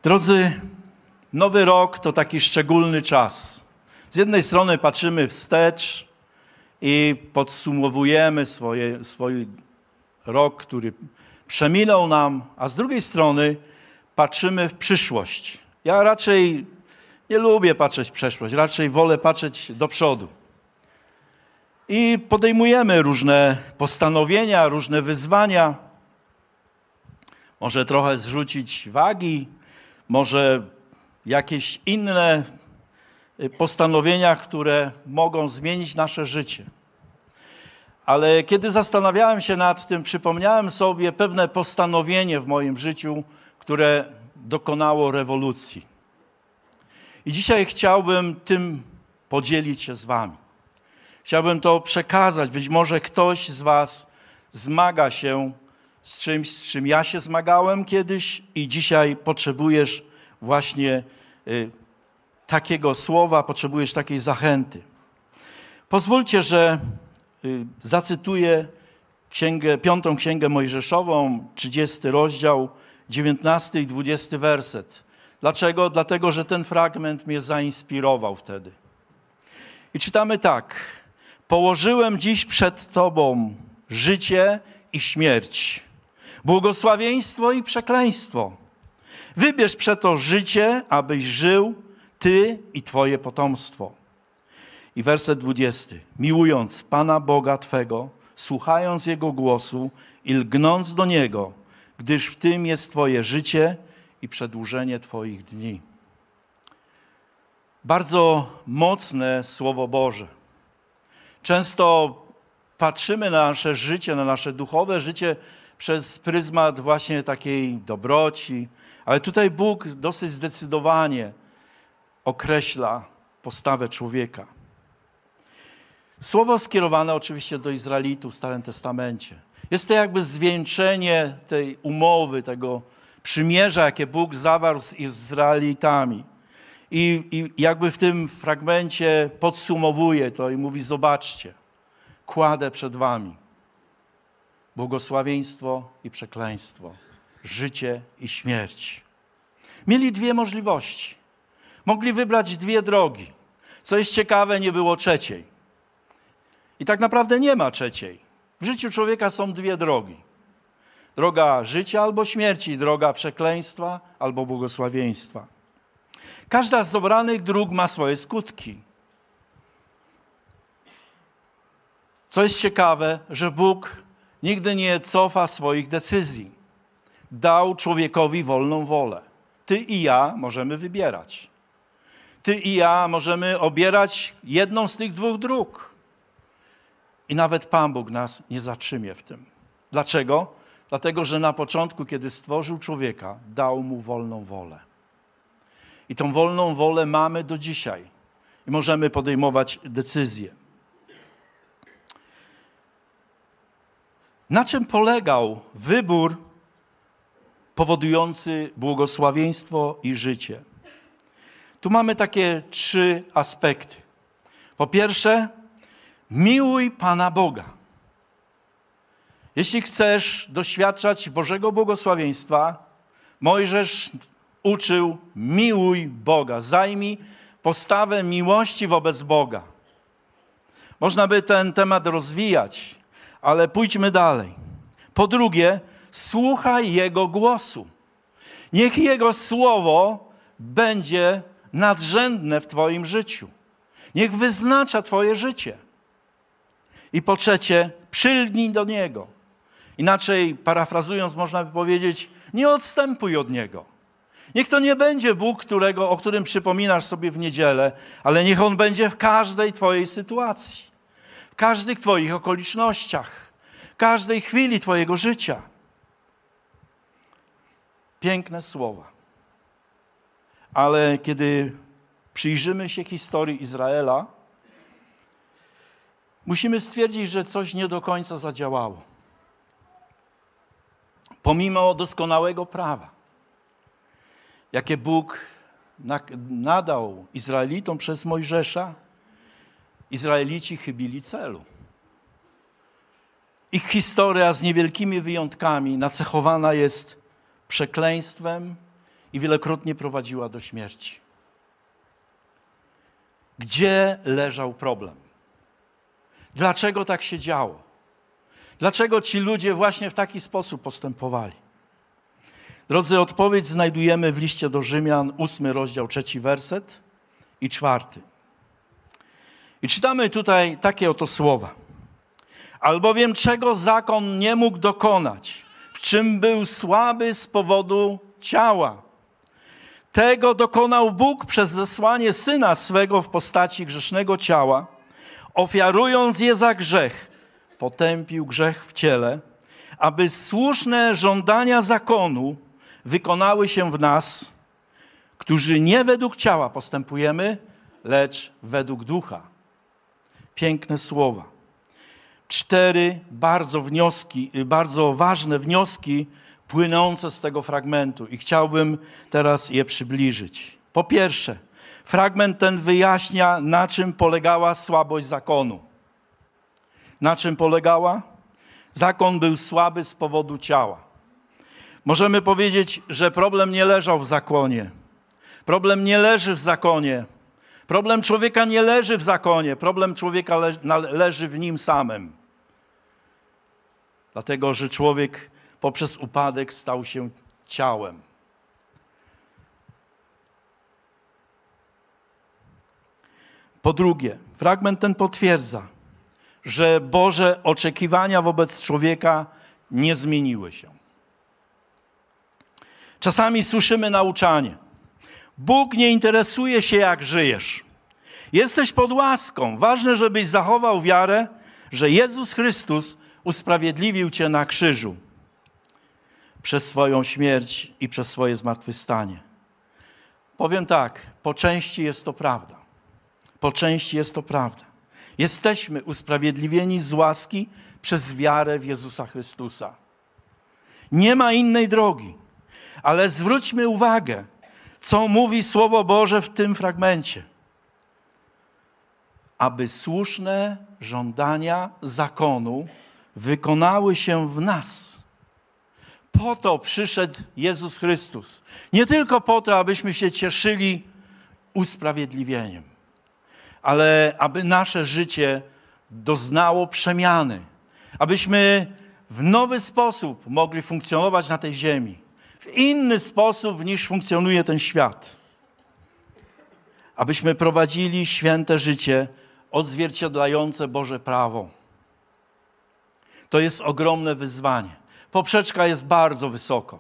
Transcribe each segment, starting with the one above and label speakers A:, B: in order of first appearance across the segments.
A: Drodzy, nowy rok to taki szczególny czas. Z jednej strony patrzymy wstecz i podsumowujemy swój rok, który przeminął nam, a z drugiej strony patrzymy w przyszłość. Ja raczej nie lubię patrzeć w przeszłość, raczej wolę patrzeć do przodu. I podejmujemy różne postanowienia, różne wyzwania. Może trochę zrzucić wagi, może jakieś inne postanowienia, które mogą zmienić nasze życie. Ale kiedy zastanawiałem się nad tym, przypomniałem sobie pewne postanowienie w moim życiu, które dokonało rewolucji. I dzisiaj chciałbym tym podzielić się z wami. Chciałbym to przekazać. Być może ktoś z was zmaga się z czymś, z czym ja się zmagałem kiedyś i dzisiaj potrzebujesz właśnie takiego słowa, potrzebujesz takiej zachęty. Pozwólcie, że zacytuję Piątą Księgę Mojżeszową, 30 rozdział, 19 i 20 werset. Dlaczego? Dlatego, że ten fragment mnie zainspirował wtedy. I czytamy tak. Położyłem dziś przed Tobą życie i śmierć, błogosławieństwo i przekleństwo. Wybierz przeto życie, abyś żył Ty i Twoje potomstwo. I werset 20. Miłując Pana Boga Twego, słuchając Jego głosu i lgnąc do Niego, gdyż w tym jest Twoje życie i przedłużenie Twoich dni. Bardzo mocne Słowo Boże. Często patrzymy na nasze życie, na nasze duchowe życie przez pryzmat właśnie takiej dobroci, ale tutaj Bóg dosyć zdecydowanie określa postawę człowieka. Słowo skierowane oczywiście do Izraelitów w Starym Testamencie. Jest to jakby zwieńczenie tej umowy, tego przymierza, jakie Bóg zawarł z Izraelitami. I jakby w tym fragmencie podsumowuje to i mówi, zobaczcie, kładę przed wami błogosławieństwo i przekleństwo, życie i śmierć. Mieli dwie możliwości. Mogli wybrać dwie drogi. Co jest ciekawe, nie było trzeciej. I tak naprawdę nie ma trzeciej. W życiu człowieka są dwie drogi. Droga życia albo śmierci, droga przekleństwa albo błogosławieństwa. Każda z obranych dróg ma swoje skutki. Co jest ciekawe, że Bóg nigdy nie cofa swoich decyzji. Dał człowiekowi wolną wolę. Ty i ja możemy wybierać. Ty i ja możemy obierać jedną z tych dwóch dróg. I nawet Pan Bóg nas nie zatrzymie w tym. Dlaczego? Dlatego, że na początku, kiedy stworzył człowieka, dał mu wolną wolę. I tą wolną wolę mamy do dzisiaj. I możemy podejmować decyzje. Na czym polegał wybór powodujący błogosławieństwo i życie? Tu mamy takie trzy aspekty. Po pierwsze, miłuj Pana Boga. Jeśli chcesz doświadczać Bożego błogosławieństwa, Mojżesz uczył, miłuj Boga. Zajmij postawę miłości wobec Boga. Można by ten temat rozwijać, ale pójdźmy dalej. Po drugie, słuchaj Jego głosu. Niech Jego słowo będzie nadrzędne w Twoim życiu. Niech wyznacza Twoje życie. I po trzecie, przylgnij do Niego. Inaczej, parafrazując, można by powiedzieć, nie odstępuj od Niego. Niech to nie będzie Bóg, o którym przypominasz sobie w niedzielę, ale niech On będzie w każdej Twojej sytuacji, w każdych Twoich okolicznościach, w każdej chwili Twojego życia. Piękne słowa. Ale kiedy przyjrzymy się historii Izraela, musimy stwierdzić, że coś nie do końca zadziałało. Pomimo doskonałego prawa, jakie Bóg nadał Izraelitom przez Mojżesza, Izraelici chybili celu. Ich historia z niewielkimi wyjątkami nacechowana jest przekleństwem i wielokrotnie prowadziła do śmierci. Gdzie leżał problem? Dlaczego tak się działo? Dlaczego ci ludzie właśnie w taki sposób postępowali? Drodzy, odpowiedź znajdujemy w liście do Rzymian, 8 rozdział, 3 werset i 4. I czytamy tutaj takie oto słowa. Albowiem czego zakon nie mógł dokonać, w czym był słaby z powodu ciała, tego dokonał Bóg przez zesłanie Syna swego w postaci grzesznego ciała, ofiarując je za grzech, potępił grzech w ciele, aby słuszne żądania zakonu wykonały się w nas, którzy nie według ciała postępujemy, lecz według ducha. Piękne słowa. 4 bardzo ważne wnioski płynące z tego fragmentu i chciałbym teraz je przybliżyć. Po pierwsze, fragment ten wyjaśnia, na czym polegała słabość zakonu. Na czym polegała? Zakon był słaby z powodu ciała. Możemy powiedzieć, że problem nie leżał w zakonie. Problem nie leży w zakonie. Problem człowieka nie leży w zakonie. Problem człowieka leży w nim samym. Dlatego, że człowiek poprzez upadek stał się ciałem. Po drugie, fragment ten potwierdza, że Boże oczekiwania wobec człowieka nie zmieniły się. Czasami słyszymy nauczanie. Bóg nie interesuje się, jak żyjesz. Jesteś pod łaską. Ważne, żebyś zachował wiarę, że Jezus Chrystus usprawiedliwił cię na krzyżu przez swoją śmierć i przez swoje zmartwychwstanie. Powiem tak, po części jest to prawda. Po części jest to prawda. Jesteśmy usprawiedliwieni z łaski przez wiarę w Jezusa Chrystusa. Nie ma innej drogi. Ale zwróćmy uwagę, co mówi Słowo Boże w tym fragmencie. Aby słuszne żądania zakonu wykonały się w nas. Po to przyszedł Jezus Chrystus. Nie tylko po to, abyśmy się cieszyli usprawiedliwieniem, ale aby nasze życie doznało przemiany. Abyśmy w nowy sposób mogli funkcjonować na tej ziemi. W inny sposób niż funkcjonuje ten świat. Abyśmy prowadzili święte życie odzwierciedlające Boże prawo. To jest ogromne wyzwanie. Poprzeczka jest bardzo wysoko.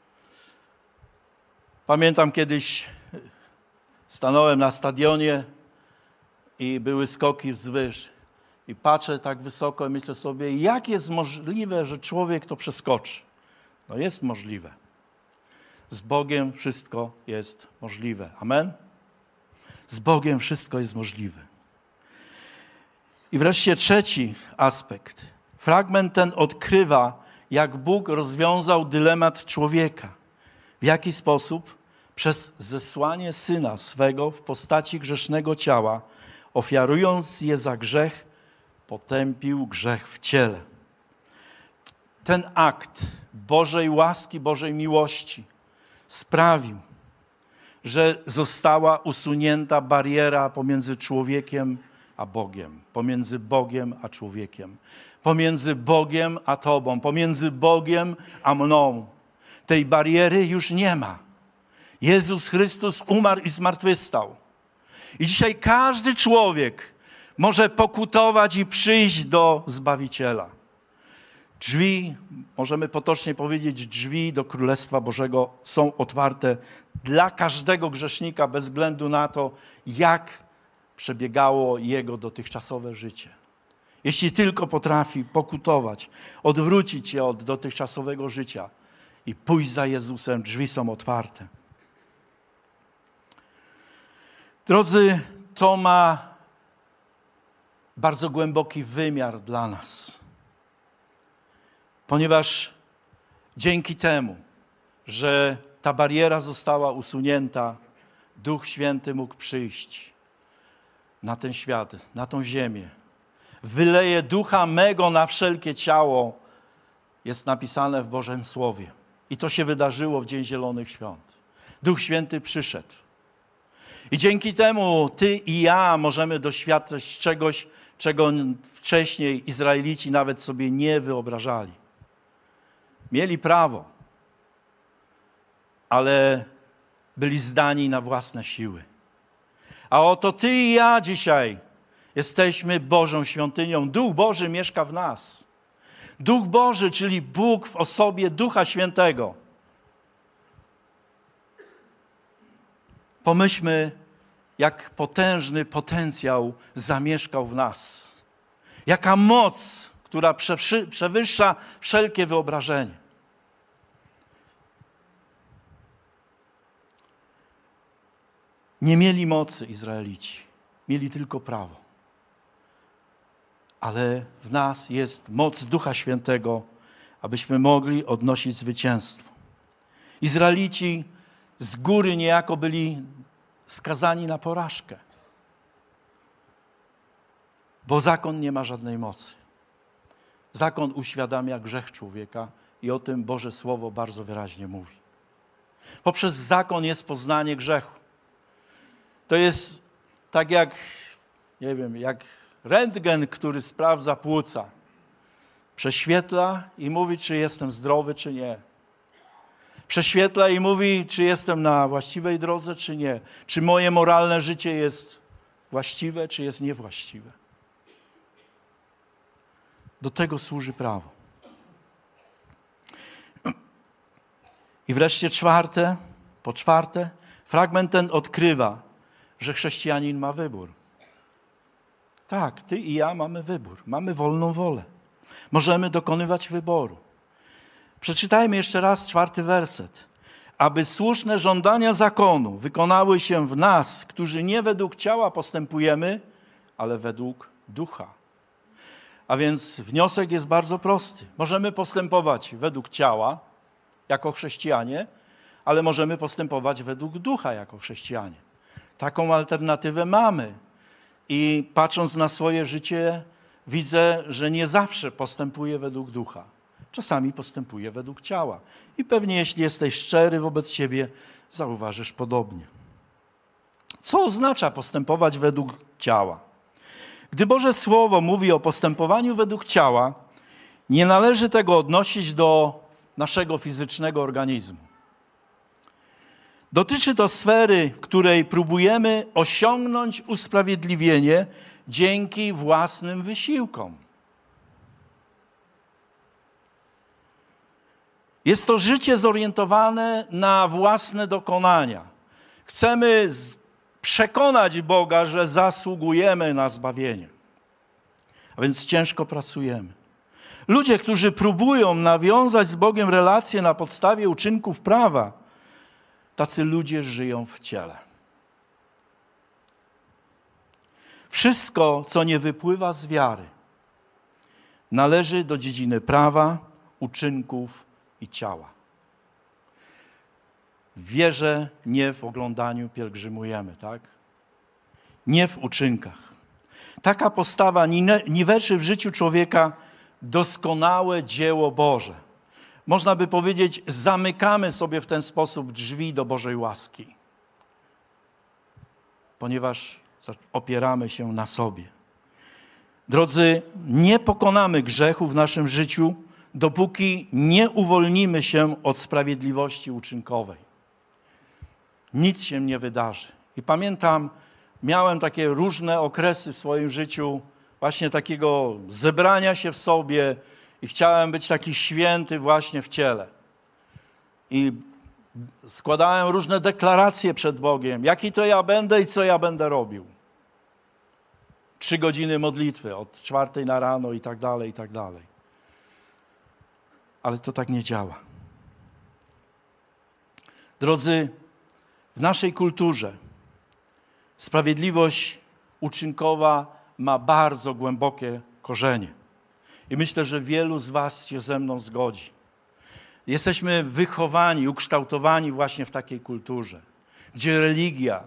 A: Pamiętam kiedyś stanąłem na stadionie i były skoki wzwyż. I patrzę tak wysoko i myślę sobie, jak jest możliwe, że człowiek to przeskoczy. No jest możliwe. Z Bogiem wszystko jest możliwe. Amen? Z Bogiem wszystko jest możliwe. I wreszcie trzeci aspekt. Fragment ten odkrywa, jak Bóg rozwiązał dylemat człowieka. W jaki sposób? Przez zesłanie Syna swego w postaci grzesznego ciała, ofiarując je za grzech, potępił grzech w ciele. Ten akt Bożej łaski, Bożej miłości sprawił, że została usunięta bariera pomiędzy człowiekiem a Bogiem, pomiędzy Bogiem a człowiekiem, pomiędzy Bogiem a Tobą, pomiędzy Bogiem a mną. Tej bariery już nie ma. Jezus Chrystus umarł i zmartwychwstał. I dzisiaj każdy człowiek może pokutować i przyjść do Zbawiciela. Drzwi, możemy potocznie powiedzieć, drzwi do Królestwa Bożego są otwarte dla każdego grzesznika, bez względu na to, jak przebiegało jego dotychczasowe życie. Jeśli tylko potrafi pokutować, odwrócić się od dotychczasowego życia i pójść za Jezusem, drzwi są otwarte. Drodzy, to ma bardzo głęboki wymiar dla nas. Ponieważ dzięki temu, że ta bariera została usunięta, Duch Święty mógł przyjść na ten świat, na tą ziemię. Wyleje Ducha mego na wszelkie ciało, jest napisane w Bożym Słowie. I to się wydarzyło w Dzień Zielonych Świąt. Duch Święty przyszedł. I dzięki temu ty i ja możemy doświadczać czegoś, czego wcześniej Izraelici nawet sobie nie wyobrażali. Mieli prawo, ale byli zdani na własne siły. A oto ty i ja dzisiaj jesteśmy Bożą świątynią. Duch Boży mieszka w nas. Duch Boży, czyli Bóg w osobie Ducha Świętego. Pomyślmy, jak potężny potencjał zamieszkał w nas. Jaka moc, która przewyższa wszelkie wyobrażenie. Nie mieli mocy Izraelici, mieli tylko prawo. Ale w nas jest moc Ducha Świętego, abyśmy mogli odnosić zwycięstwo. Izraelici z góry niejako byli skazani na porażkę, bo zakon nie ma żadnej mocy. Zakon uświadamia grzech człowieka i o tym Boże Słowo bardzo wyraźnie mówi. Poprzez zakon jest poznanie grzechu. To jest tak jak, nie wiem, jak rentgen, który sprawdza płuca. Prześwietla i mówi, czy jestem zdrowy, czy nie. Prześwietla i mówi, czy jestem na właściwej drodze, czy nie. Czy moje moralne życie jest właściwe, czy jest niewłaściwe. Do tego służy prawo. I wreszcie po czwarte, fragment ten odkrywa, że chrześcijanin ma wybór. Tak, ty i ja mamy wybór. Mamy wolną wolę. Możemy dokonywać wyboru. Przeczytajmy jeszcze raz 4 werset. Aby słuszne żądania zakonu wykonały się w nas, którzy nie według ciała postępujemy, ale według ducha. A więc wniosek jest bardzo prosty. Możemy postępować według ciała jako chrześcijanie, ale możemy postępować według ducha jako chrześcijanie. Taką alternatywę mamy. I patrząc na swoje życie, widzę, że nie zawsze postępuję według ducha. Czasami postępuję według ciała. I pewnie jeśli jesteś szczery wobec siebie, zauważysz podobnie. Co oznacza postępować według ciała? Gdy Boże Słowo mówi o postępowaniu według ciała, nie należy tego odnosić do naszego fizycznego organizmu. Dotyczy to sfery, w której próbujemy osiągnąć usprawiedliwienie dzięki własnym wysiłkom. Jest to życie zorientowane na własne dokonania. Chcemy przekonać Boga, że zasługujemy na zbawienie. A więc ciężko pracujemy. Ludzie, którzy próbują nawiązać z Bogiem relacje na podstawie uczynków prawa, tacy ludzie żyją w ciele. Wszystko, co nie wypływa z wiary, należy do dziedziny prawa, uczynków i ciała. W wierze, nie w oglądaniu pielgrzymujemy, tak? Nie w uczynkach. Taka postawa niweczy w życiu człowieka doskonałe dzieło Boże. Można by powiedzieć, zamykamy sobie w ten sposób drzwi do Bożej łaski, ponieważ opieramy się na sobie. Drodzy, nie pokonamy grzechu w naszym życiu, dopóki nie uwolnimy się od sprawiedliwości uczynkowej. Nic się nie wydarzy. I pamiętam, miałem takie różne okresy w swoim życiu, właśnie takiego zebrania się w sobie i chciałem być taki święty właśnie w ciele. I składałem różne deklaracje przed Bogiem, jaki to ja będę i co ja będę robił. 3 godziny modlitwy od 4 na rano i tak dalej, i tak dalej. Ale to tak nie działa. Drodzy, w naszej kulturze sprawiedliwość uczynkowa ma bardzo głębokie korzenie. I myślę, że wielu z was się ze mną zgodzi. Jesteśmy wychowani, ukształtowani właśnie w takiej kulturze, gdzie religia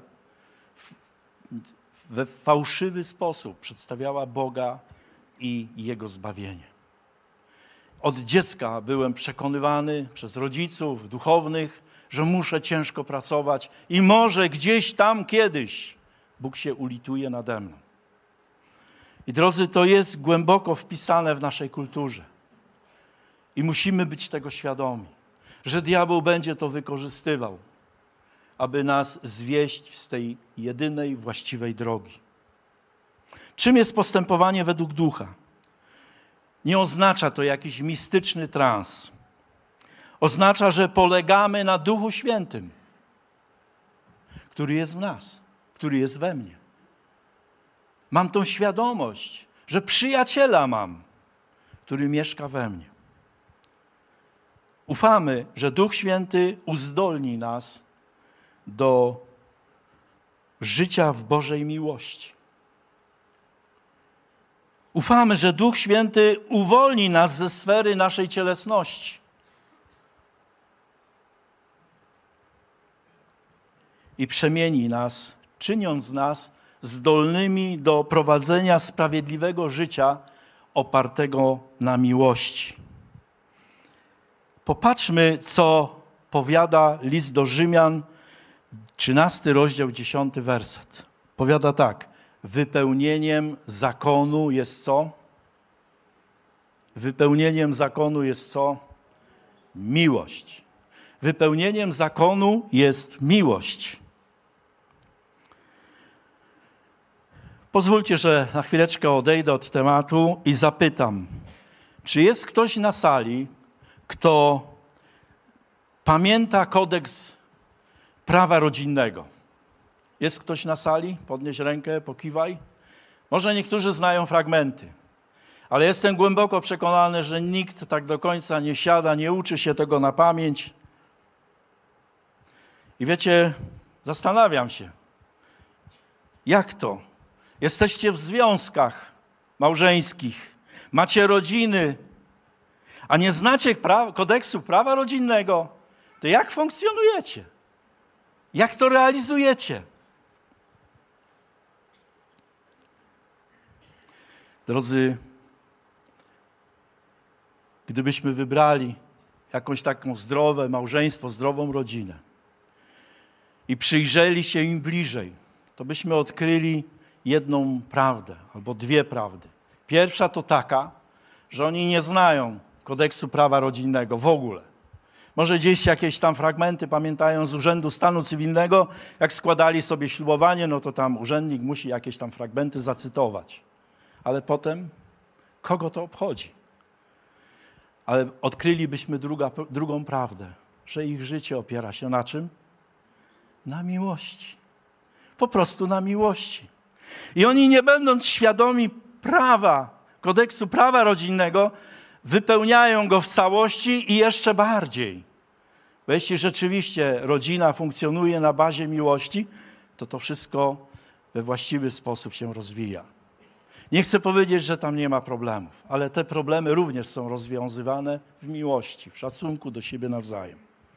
A: we fałszywy sposób przedstawiała Boga i Jego zbawienie. Od dziecka byłem przekonywany przez rodziców, duchownych, że muszę ciężko pracować i może gdzieś tam kiedyś Bóg się ulituje nade mną. I drodzy, to jest głęboko wpisane w naszej kulturze. I musimy być tego świadomi, że diabeł będzie to wykorzystywał, aby nas zwieść z tej jedynej właściwej drogi. Czym jest postępowanie według ducha? Nie oznacza to jakiś mistyczny trans. Oznacza, że polegamy na Duchu Świętym, który jest w nas, który jest we mnie. Mam tą świadomość, że przyjaciela mam, który mieszka we mnie. Ufamy, że Duch Święty uzdolni nas do życia w Bożej miłości. Ufamy, że Duch Święty uwolni nas ze sfery naszej cielesności. I przemieni nas, czyniąc nas zdolnymi do prowadzenia sprawiedliwego życia opartego na miłości. Popatrzmy, co powiada list do Rzymian, 13 rozdział, 10 werset. Powiada tak: wypełnieniem zakonu jest co? Wypełnieniem zakonu jest co? Miłość. Wypełnieniem zakonu jest miłość. Pozwólcie, że na chwileczkę odejdę od tematu i zapytam, czy jest ktoś na sali, kto pamięta kodeks prawa rodzinnego? Jest ktoś na sali? Podnieś rękę, pokiwaj. Może niektórzy znają fragmenty, ale jestem głęboko przekonany, że nikt tak do końca nie siada, nie uczy się tego na pamięć. I wiecie, zastanawiam się, jak to? Jesteście w związkach małżeńskich, macie rodziny, a nie znacie kodeksu prawa rodzinnego, to jak funkcjonujecie? Jak to realizujecie? Drodzy, gdybyśmy wybrali jakąś taką zdrowe małżeństwo, zdrową rodzinę i przyjrzeli się im bliżej, to byśmy odkryli jedną prawdę albo dwie prawdy. Pierwsza to taka, że oni nie znają kodeksu prawa rodzinnego w ogóle. Może gdzieś jakieś tam fragmenty pamiętają z Urzędu Stanu Cywilnego, jak składali sobie ślubowanie, no to tam urzędnik musi jakieś tam fragmenty zacytować. Ale potem kogo to obchodzi? Ale odkrylibyśmy drugą prawdę, że ich życie opiera się na czym? Na miłości. Po prostu na miłości. I oni, nie będąc świadomi prawa, kodeksu prawa rodzinnego, wypełniają go w całości i jeszcze bardziej. Bo jeśli rzeczywiście rodzina funkcjonuje na bazie miłości, to to wszystko we właściwy sposób się rozwija. Nie chcę powiedzieć, że tam nie ma problemów, ale te problemy również są rozwiązywane w miłości, w szacunku do siebie nawzajem.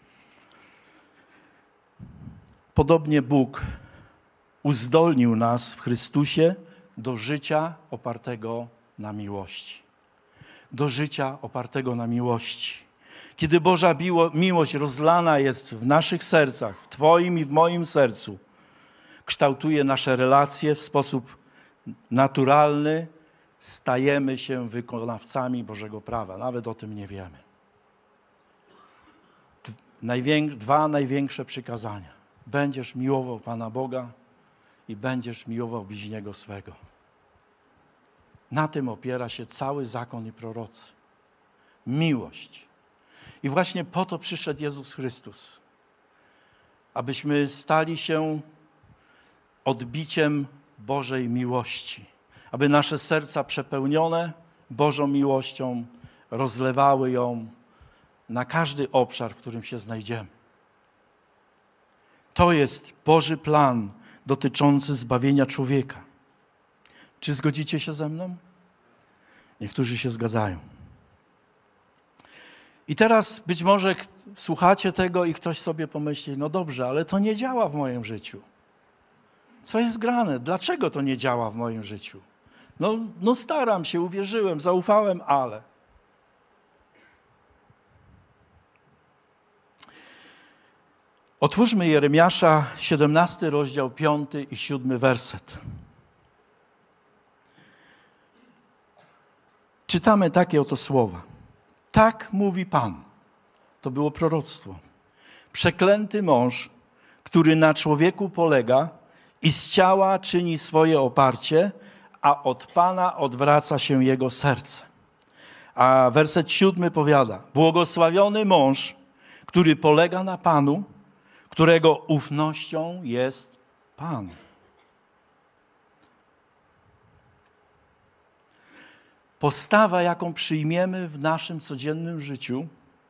A: Podobnie Bóg uzdolnił nas w Chrystusie do życia opartego na miłości. Do życia opartego na miłości. Kiedy Boża miłość rozlana jest w naszych sercach, w Twoim i w moim sercu, kształtuje nasze relacje w sposób naturalny, stajemy się wykonawcami Bożego prawa. Nawet o tym nie wiemy. Dwa największe przykazania. Będziesz miłował Pana Boga i będziesz miłował bliźniego swego. Na tym opiera się cały zakon i prorocy. Miłość. I właśnie po to przyszedł Jezus Chrystus. Abyśmy stali się odbiciem Bożej miłości. Aby nasze serca przepełnione Bożą miłością rozlewały ją na każdy obszar, w którym się znajdziemy. To jest Boży plan dotyczący zbawienia człowieka. Czy zgodzicie się ze mną? Niektórzy się zgadzają. I teraz być może słuchacie tego i ktoś sobie pomyśli, no dobrze, ale to nie działa w moim życiu. Co jest grane? Dlaczego to nie działa w moim życiu? No staram się, uwierzyłem, zaufałem, ale... Otwórzmy Jeremiasza, 17 rozdział, 5 i 7 werset. Czytamy takie oto słowa. Tak mówi Pan. To było proroctwo. Przeklęty mąż, który na człowieku polega i z ciała czyni swoje oparcie, a od Pana odwraca się jego serce. A werset 7 powiada, błogosławiony mąż, który polega na Panu, którego ufnością jest Pan. Postawa, jaką przyjmiemy w naszym codziennym życiu,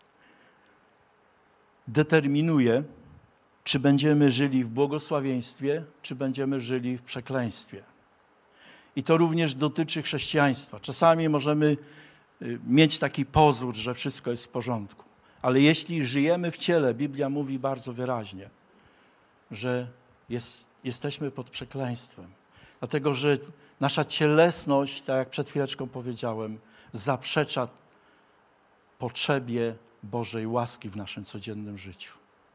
A: determinuje, czy będziemy żyli w błogosławieństwie, czy będziemy żyli w przekleństwie. I to również dotyczy chrześcijaństwa. Czasami możemy mieć taki pozór, że wszystko jest w porządku. Ale jeśli żyjemy w ciele, Biblia mówi bardzo wyraźnie, że jesteśmy pod przekleństwem. Dlatego, że nasza cielesność, tak jak przed chwileczką powiedziałem, zaprzecza potrzebie Bożej łaski w naszym codziennym życiu.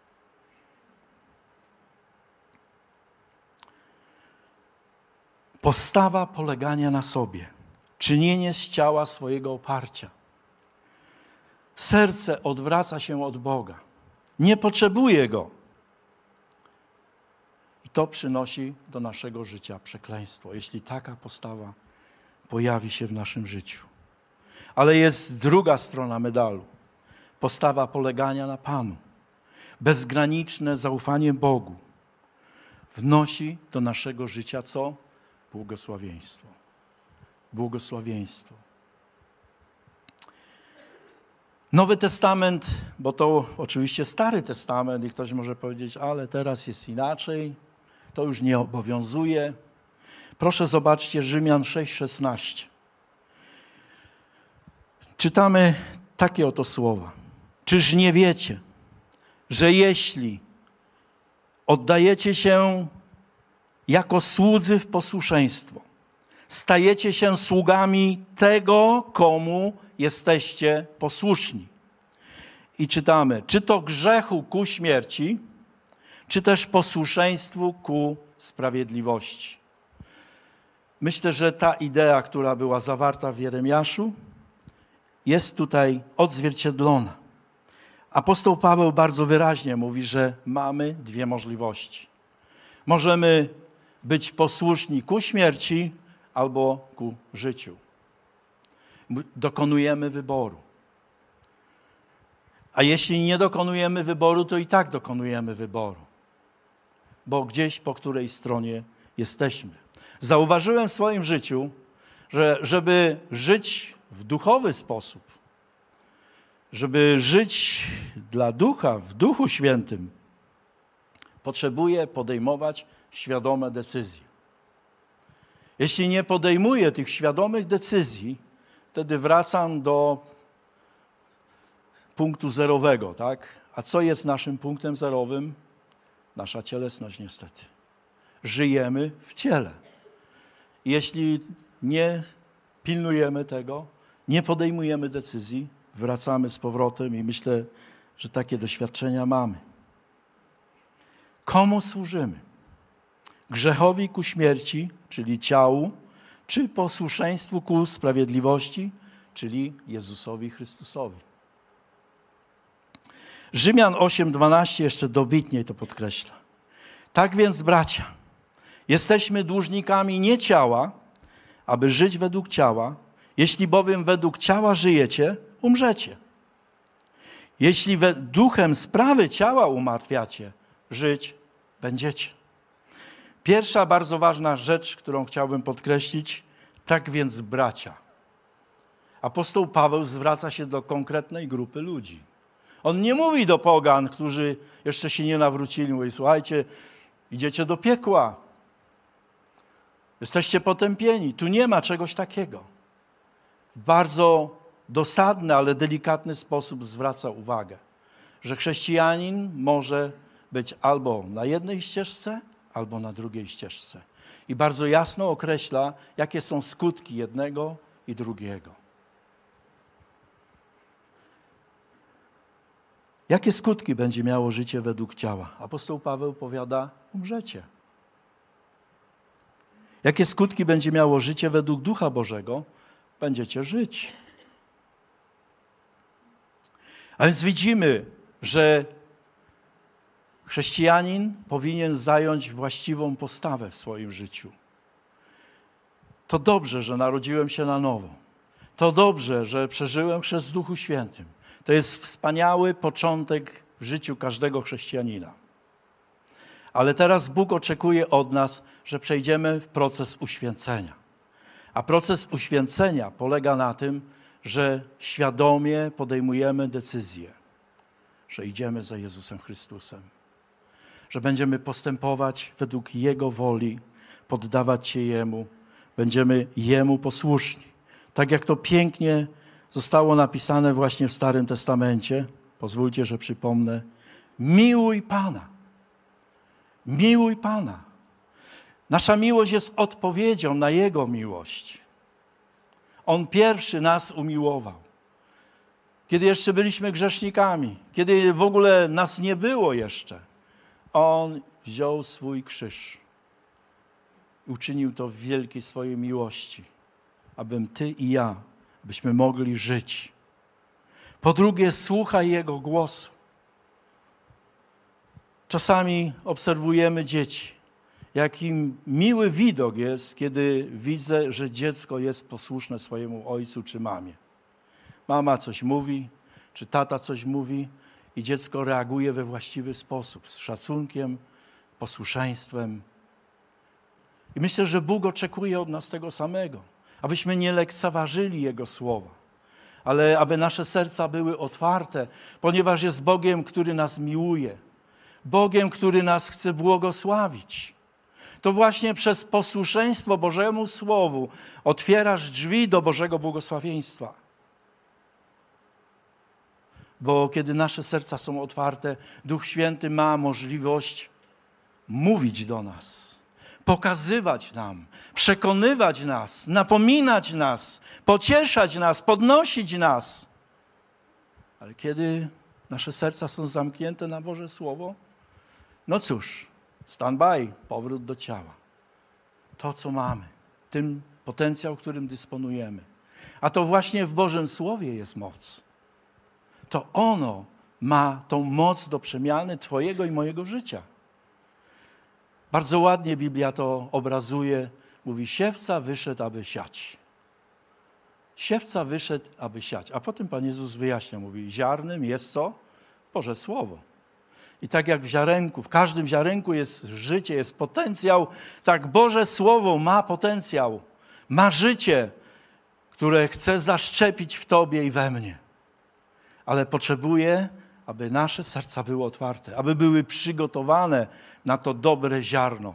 A: Postawa polegania na sobie, czynienie z ciała swojego oparcia. Serce odwraca się od Boga, nie potrzebuje Go. I to przynosi do naszego życia przekleństwo, jeśli taka postawa pojawi się w naszym życiu. Ale jest druga strona medalu. Postawa polegania na Panu. Bezgraniczne zaufanie Bogu wnosi do naszego życia co? Błogosławieństwo. Błogosławieństwo. Nowy Testament, bo to oczywiście Stary Testament i ktoś może powiedzieć, ale teraz jest inaczej, to już nie obowiązuje. Proszę zobaczcie Rzymian 6,16. Czytamy takie oto słowa. Czyż nie wiecie, że jeśli oddajecie się jako słudzy w posłuszeństwo, stajecie się sługami tego, komu jesteście posłuszni. I czytamy, czy to grzechu ku śmierci, czy też posłuszeństwu ku sprawiedliwości. Myślę, że ta idea, która była zawarta w Jeremiaszu, jest tutaj odzwierciedlona. Apostoł Paweł bardzo wyraźnie mówi, że mamy dwie możliwości. Możemy być posłuszni ku śmierci albo ku życiu. Dokonujemy wyboru. A jeśli nie dokonujemy wyboru, to i tak dokonujemy wyboru. Bo gdzieś po której stronie jesteśmy. Zauważyłem w swoim życiu, że żeby żyć w duchowy sposób, żeby żyć dla ducha, w Duchu Świętym, potrzebuję podejmować świadome decyzje. Jeśli nie podejmuję tych świadomych decyzji, wtedy wracam do punktu zerowego, tak? A co jest naszym punktem zerowym? Nasza cielesność niestety. Żyjemy w ciele. Jeśli nie pilnujemy tego, nie podejmujemy decyzji, wracamy z powrotem i myślę, że takie doświadczenia mamy. Komu służymy? Grzechowi ku śmierci, czyli ciału, czy posłuszeństwu ku sprawiedliwości, czyli Jezusowi Chrystusowi. Rzymian 8:12 jeszcze dobitniej to podkreśla. Tak więc, bracia, jesteśmy dłużnikami nie ciała, aby żyć według ciała. Jeśli bowiem według ciała żyjecie, umrzecie. Jeśli duchem sprawy ciała umartwiacie, żyć będziecie. Pierwsza bardzo ważna rzecz, którą chciałbym podkreślić, tak więc bracia. Apostoł Paweł zwraca się do konkretnej grupy ludzi. On nie mówi do pogan, którzy jeszcze się nie nawrócili. Mówi, słuchajcie, idziecie do piekła. Jesteście potępieni. Tu nie ma czegoś takiego. W bardzo dosadny, ale delikatny sposób zwraca uwagę, że chrześcijanin może być albo na jednej ścieżce, albo na drugiej ścieżce. I bardzo jasno określa, jakie są skutki jednego i drugiego. Jakie skutki będzie miało życie według ciała? Apostoł Paweł powiada, umrzecie. Jakie skutki będzie miało życie według Ducha Bożego? Będziecie żyć. A więc widzimy, że chrześcijanin powinien zająć właściwą postawę w swoim życiu. To dobrze, że narodziłem się na nowo. To dobrze, że przeżyłem chrzest w Duchu Świętym. To jest wspaniały początek w życiu każdego chrześcijanina. Ale teraz Bóg oczekuje od nas, że przejdziemy w proces uświęcenia. A proces uświęcenia polega na tym, że świadomie podejmujemy decyzję, że idziemy za Jezusem Chrystusem, że będziemy postępować według Jego woli, poddawać się Jemu, będziemy Jemu posłuszni. Tak jak to pięknie zostało napisane właśnie w Starym Testamencie, pozwólcie, że przypomnę, miłuj Pana. Miłuj Pana. Nasza miłość jest odpowiedzią na Jego miłość. On pierwszy nas umiłował. Kiedy jeszcze byliśmy grzesznikami, kiedy w ogóle nas nie było jeszcze, On wziął swój krzyż i uczynił to w wielkiej swojej miłości, abym ty i ja, abyśmy mogli żyć. Po drugie, słuchaj Jego głosu. Czasami obserwujemy dzieci. Jaki miły widok jest, kiedy widzę, że dziecko jest posłuszne swojemu ojcu czy mamie. Mama coś mówi, czy tata coś mówi i dziecko reaguje we właściwy sposób, z szacunkiem, posłuszeństwem. I myślę, że Bóg oczekuje od nas tego samego, abyśmy nie lekceważyli Jego słowa, ale aby nasze serca były otwarte, ponieważ jest Bogiem, który nas miłuje, Bogiem, który nas chce błogosławić. To właśnie przez posłuszeństwo Bożemu Słowu otwierasz drzwi do Bożego błogosławieństwa. Bo kiedy nasze serca są otwarte, Duch Święty ma możliwość mówić do nas, pokazywać nam, przekonywać nas, napominać nas, pocieszać nas, podnosić nas. Ale kiedy nasze serca są zamknięte na Boże Słowo, no cóż, stand by, powrót do ciała. To, co mamy, tym potencjał, którym dysponujemy. A to właśnie w Bożym Słowie jest moc. To ono ma tą moc do przemiany twojego i mojego życia. Bardzo ładnie Biblia to obrazuje. Mówi, siewca wyszedł, aby siać. Siewca wyszedł, aby siać. A potem Pan Jezus wyjaśnia, mówi, ziarnem jest co? Boże Słowo. I tak jak w ziarenku, w każdym ziarenku jest życie, jest potencjał, tak Boże Słowo ma potencjał, ma życie, które chce zaszczepić w tobie i we mnie. Ale potrzebuje, aby nasze serca były otwarte, aby były przygotowane na to dobre ziarno.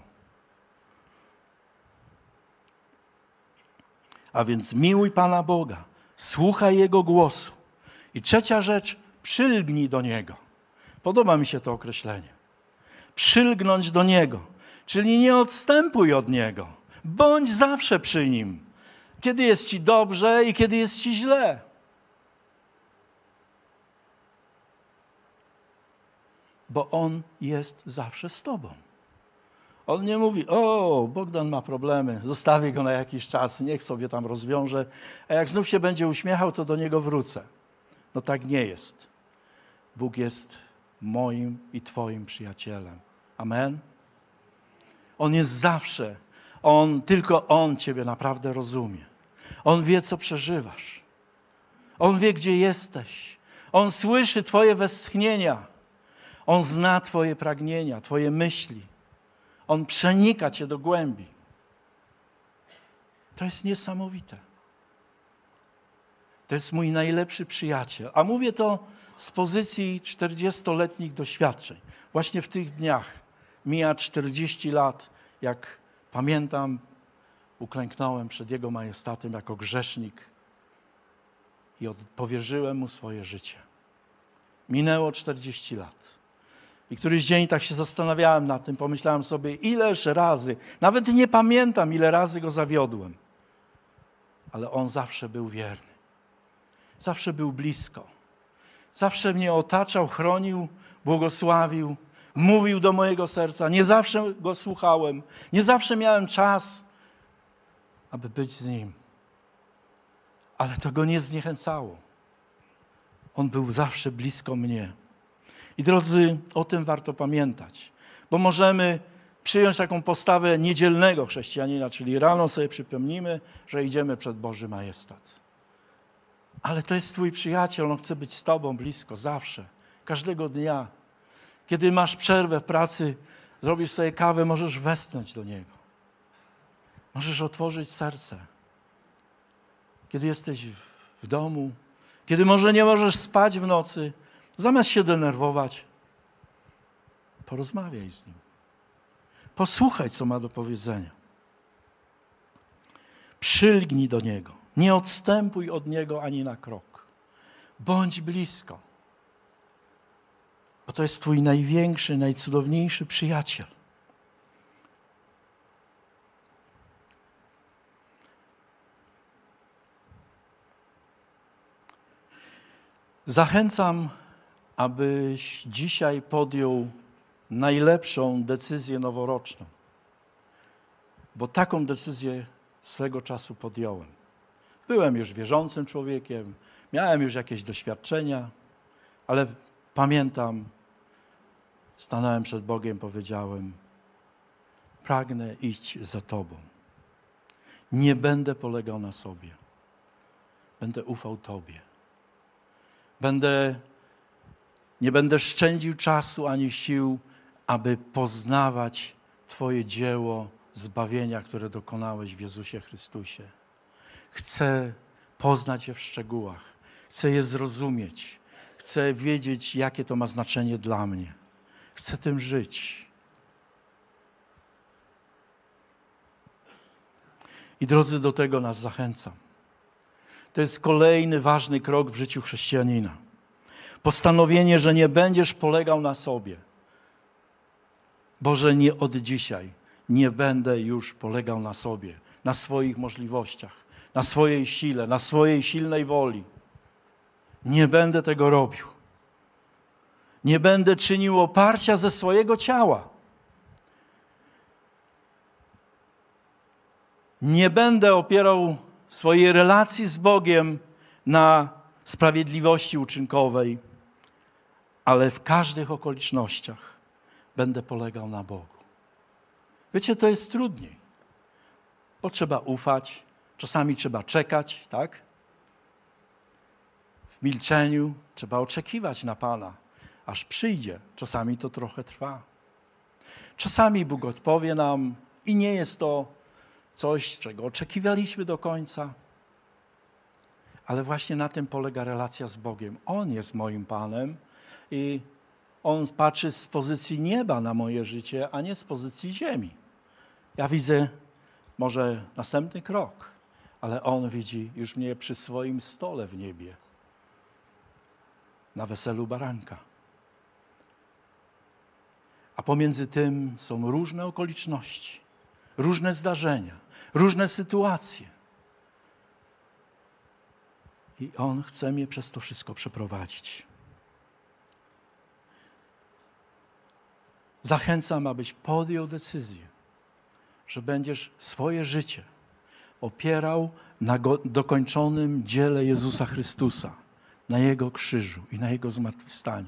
A: A więc miłuj Pana Boga, słuchaj Jego głosu. I trzecia rzecz, przylgnij do Niego. Podoba mi się to określenie. Przylgnąć do Niego, czyli nie odstępuj od Niego. Bądź zawsze przy Nim, kiedy jest ci dobrze i kiedy jest ci źle. Bo On jest zawsze z tobą. On nie mówi, o, Bogdan ma problemy, zostawię go na jakiś czas, niech sobie tam rozwiąże, a jak znów się będzie uśmiechał, to do niego wrócę. No tak nie jest. Bóg jest moim i twoim przyjacielem. Amen? On jest zawsze. Tylko On ciebie naprawdę rozumie. On wie, co przeżywasz. On wie, gdzie jesteś. On słyszy twoje westchnienia. On zna twoje pragnienia, twoje myśli. On przenika cię do głębi. To jest niesamowite. To jest mój najlepszy przyjaciel. A mówię to z pozycji 40-letnich doświadczeń. Właśnie w tych dniach mija 40 lat, jak pamiętam, uklęknąłem przed Jego majestatem jako grzesznik i powierzyłem Mu swoje życie. Minęło 40 lat. I któryś dzień tak się zastanawiałem nad tym, pomyślałem sobie, ileż razy, nawet nie pamiętam, ile razy Go zawiodłem. Ale On zawsze był wierny. Zawsze był blisko. Zawsze mnie otaczał, chronił, błogosławił, mówił do mojego serca. Nie zawsze Go słuchałem, nie zawsze miałem czas, aby być z Nim. Ale to Go nie zniechęcało. On był zawsze blisko mnie. I drodzy, o tym warto pamiętać, bo możemy przyjąć taką postawę niedzielnego chrześcijanina, czyli rano sobie przypomnimy, że idziemy przed Boży majestat. Ale to jest Twój przyjaciel, on chce być z Tobą blisko, zawsze, każdego dnia. Kiedy masz przerwę w pracy, zrobisz sobie kawę, możesz westchnąć do Niego. Możesz otworzyć serce. Kiedy jesteś w domu, kiedy może nie możesz spać w nocy, zamiast się denerwować, porozmawiaj z Nim. Posłuchaj, co ma do powiedzenia. Przylgnij do Niego. Nie odstępuj od Niego ani na krok. Bądź blisko. Bo to jest Twój największy, najcudowniejszy przyjaciel. Zachęcam, abyś dzisiaj podjął najlepszą decyzję noworoczną. Bo taką decyzję swego czasu podjąłem. Byłem już wierzącym człowiekiem, miałem już jakieś doświadczenia, ale pamiętam, stanąłem przed Bogiem, powiedziałem: pragnę iść za Tobą. Nie będę polegał na sobie. Będę ufał Tobie. Nie będę szczędził czasu ani sił, aby poznawać Twoje dzieło zbawienia, które dokonałeś w Jezusie Chrystusie. Chcę poznać je w szczegółach. Chcę je zrozumieć. Chcę wiedzieć, jakie to ma znaczenie dla mnie. Chcę tym żyć. I drodzy, do tego nas zachęcam. To jest kolejny ważny krok w życiu chrześcijanina. Postanowienie, że nie będziesz polegał na sobie. Boże, nie od dzisiaj nie będę już polegał na sobie, na swoich możliwościach, na swojej sile, na swojej silnej woli. Nie będę tego robił. Nie będę czynił oparcia ze swojego ciała. Nie będę opierał swojej relacji z Bogiem na sprawiedliwości uczynkowej, ale w każdych okolicznościach będę polegał na Bogu. Wiecie, to jest trudniej, bo trzeba ufać, czasami trzeba czekać, tak? W milczeniu trzeba oczekiwać na Pana, aż przyjdzie. Czasami to trochę trwa. Czasami Bóg odpowie nam i nie jest to coś, czego oczekiwaliśmy do końca. Ale właśnie na tym polega relacja z Bogiem. On jest moim Panem i On patrzy z pozycji nieba na moje życie, a nie z pozycji ziemi. Ja widzę może następny krok, ale On widzi już mnie przy swoim stole w niebie, na weselu baranka. A pomiędzy tym są różne okoliczności, różne zdarzenia, różne sytuacje. I On chce mnie przez to wszystko przeprowadzić. Zachęcam, abyś podjął decyzję, że będziesz swoje życie opierał na dokończonym dziele Jezusa Chrystusa, na Jego krzyżu i na Jego zmartwychwstaniu.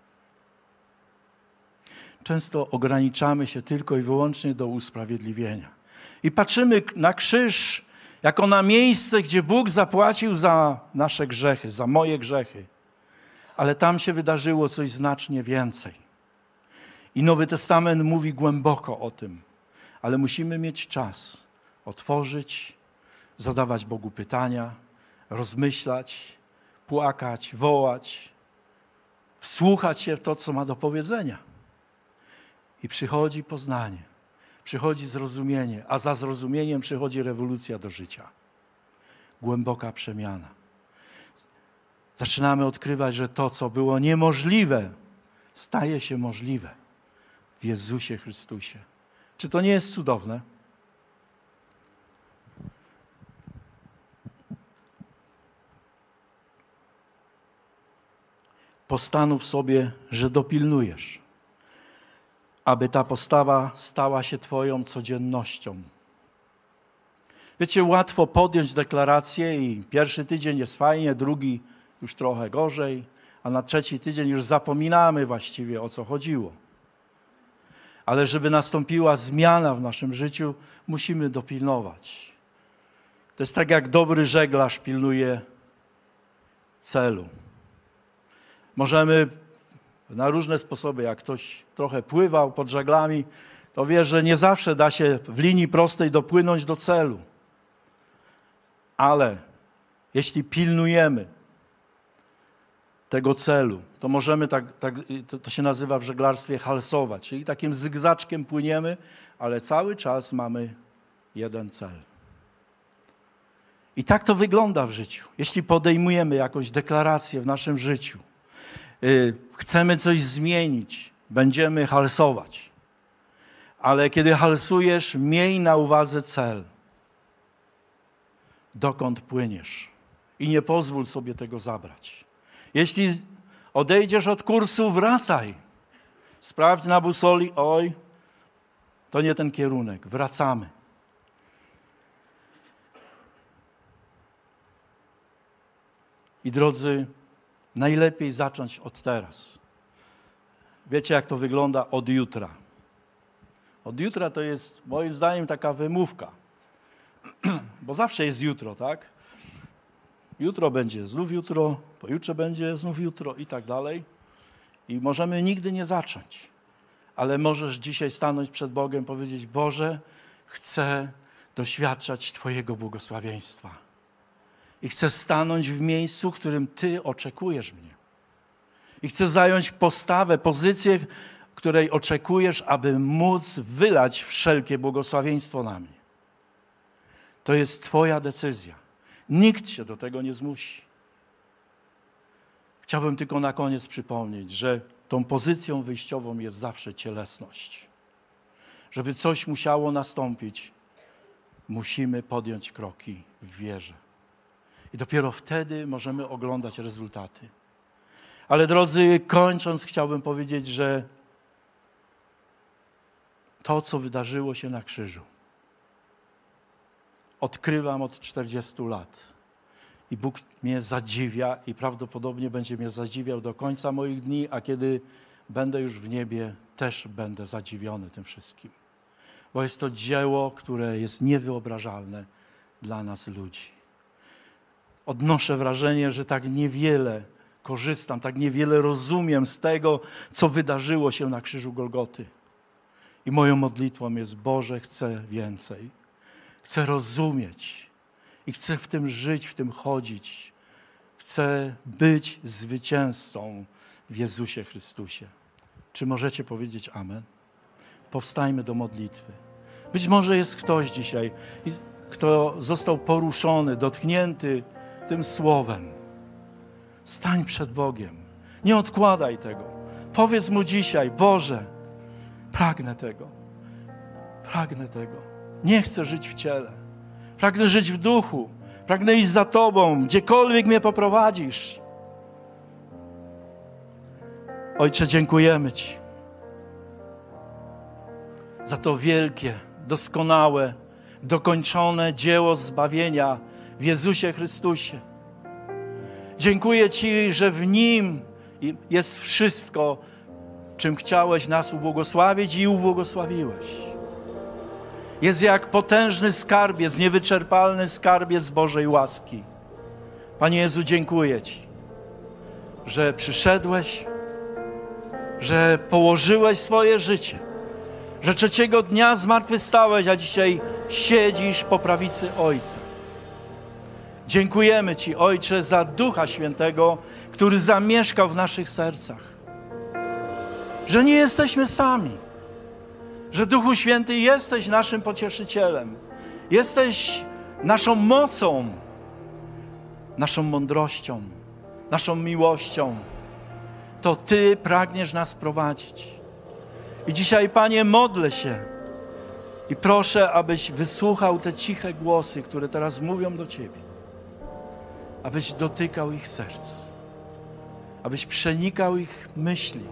A: Często ograniczamy się tylko i wyłącznie do usprawiedliwienia. I patrzymy na krzyż jako na miejsce, gdzie Bóg zapłacił za nasze grzechy, za moje grzechy. Ale tam się wydarzyło coś znacznie więcej. I Nowy Testament mówi głęboko o tym. Ale musimy mieć czas otworzyć, zadawać Bogu pytania, rozmyślać, płakać, wołać, wsłuchać się w to, co ma do powiedzenia. I przychodzi poznanie, przychodzi zrozumienie, a za zrozumieniem przychodzi rewolucja do życia. Głęboka przemiana. Zaczynamy odkrywać, że to, co było niemożliwe, staje się możliwe w Jezusie Chrystusie. Czy to nie jest cudowne? postanów sobie, że dopilnujesz, aby ta postawa stała się twoją codziennością. Wiecie, łatwo podjąć deklarację i pierwszy tydzień jest fajnie, drugi już trochę gorzej, a na trzeci tydzień już zapominamy właściwie, o co chodziło. Ale żeby nastąpiła zmiana w naszym życiu, musimy dopilnować. To jest tak, jak dobry żeglarz pilnuje celu. Możemy na różne sposoby, jak ktoś trochę pływał pod żaglami, to wie, że nie zawsze da się w linii prostej dopłynąć do celu. Ale jeśli pilnujemy tego celu, to możemy to się nazywa w żeglarstwie halsować, czyli takim zygzaczkiem płyniemy, ale cały czas mamy jeden cel. I tak to wygląda w życiu. Jeśli podejmujemy jakąś deklarację w naszym życiu, chcemy coś zmienić, będziemy halsować. Ale kiedy halsujesz, miej na uwadze cel. Dokąd płyniesz? I nie pozwól sobie tego zabrać. Jeśli odejdziesz od kursu, wracaj. Sprawdź na busoli, oj, to nie ten kierunek, wracamy. I drodzy, najlepiej zacząć od teraz. Wiecie, jak to wygląda od jutra? Od jutra to jest, moim zdaniem, taka wymówka. Bo zawsze jest jutro, tak? Jutro będzie znów jutro, pojutrze będzie znów jutro i tak dalej. I możemy nigdy nie zacząć. Ale możesz dzisiaj stanąć przed Bogiem i powiedzieć: Boże, chcę doświadczać Twojego błogosławieństwa. I chcę stanąć w miejscu, w którym Ty oczekujesz mnie. I chcę zająć postawę, pozycję, której oczekujesz, aby móc wylać wszelkie błogosławieństwo na mnie. To jest Twoja decyzja. Nikt się do tego nie zmusi. Chciałbym tylko na koniec przypomnieć, że tą pozycją wyjściową jest zawsze cielesność. Żeby coś musiało nastąpić, musimy podjąć kroki w wierze. I dopiero wtedy możemy oglądać rezultaty. Ale drodzy, kończąc, chciałbym powiedzieć, że to, co wydarzyło się na krzyżu, odkrywam od 40 lat. I Bóg mnie zadziwia i prawdopodobnie będzie mnie zadziwiał do końca moich dni, a kiedy będę już w niebie, też będę zadziwiony tym wszystkim. Bo jest to dzieło, które jest niewyobrażalne dla nas ludzi. Odnoszę wrażenie, że tak niewiele korzystam, tak niewiele rozumiem z tego, co wydarzyło się na krzyżu Golgoty. I moją modlitwą jest: Boże, chcę więcej. Chcę rozumieć i chcę w tym żyć, w tym chodzić. Chcę być zwycięzcą w Jezusie Chrystusie. Czy możecie powiedzieć amen? Powstajmy do modlitwy. Być może jest ktoś dzisiaj, kto został poruszony, dotknięty tym słowem. Stań przed Bogiem. Nie odkładaj tego. Powiedz Mu dzisiaj: Boże, pragnę tego. Pragnę tego. Nie chcę żyć w ciele. Pragnę żyć w duchu. Pragnę iść za Tobą, gdziekolwiek mnie poprowadzisz. Ojcze, dziękujemy Ci za to wielkie, doskonałe, dokończone dzieło zbawienia w Jezusie Chrystusie. Dziękuję Ci, że w Nim jest wszystko, czym chciałeś nas ubłogosławić i ubłogosławiłeś. Jest jak potężny skarbiec, niewyczerpalny skarbiec Bożej łaski. Panie Jezu, dziękuję Ci, że przyszedłeś, że położyłeś swoje życie, że trzeciego dnia zmartwychwstałeś, a dzisiaj siedzisz po prawicy Ojca. Dziękujemy Ci, Ojcze, za Ducha Świętego, który zamieszkał w naszych sercach. Że nie jesteśmy sami. Że Duchu Święty jesteś naszym pocieszycielem. Jesteś naszą mocą, naszą mądrością, naszą miłością. To Ty pragniesz nas prowadzić. I dzisiaj, Panie, modlę się i proszę, abyś wysłuchał te ciche głosy, które teraz mówią do Ciebie. Abyś dotykał ich serc. abyś przenikał ich myśli,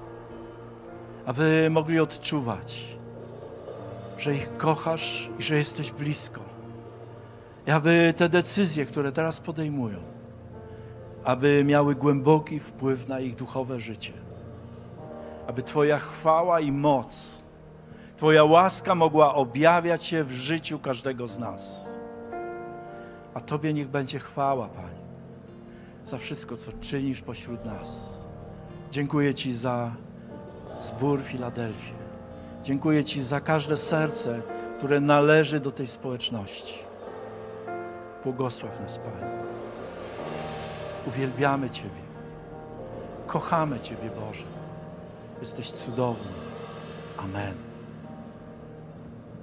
A: aby mogli odczuwać, że ich kochasz i że jesteś blisko. I aby te decyzje, które teraz podejmują, aby miały głęboki wpływ na ich duchowe życie. Aby Twoja chwała i moc, Twoja łaska mogła objawiać się w życiu każdego z nas. A Tobie niech będzie chwała, Panie, za wszystko, co czynisz pośród nas. Dziękuję Ci za zbór Filadelfii. Dziękuję Ci za każde serce, które należy do tej społeczności. Błogosław nas, Panie. Uwielbiamy Ciebie. Kochamy Ciebie, Boże. Jesteś cudowny. Amen.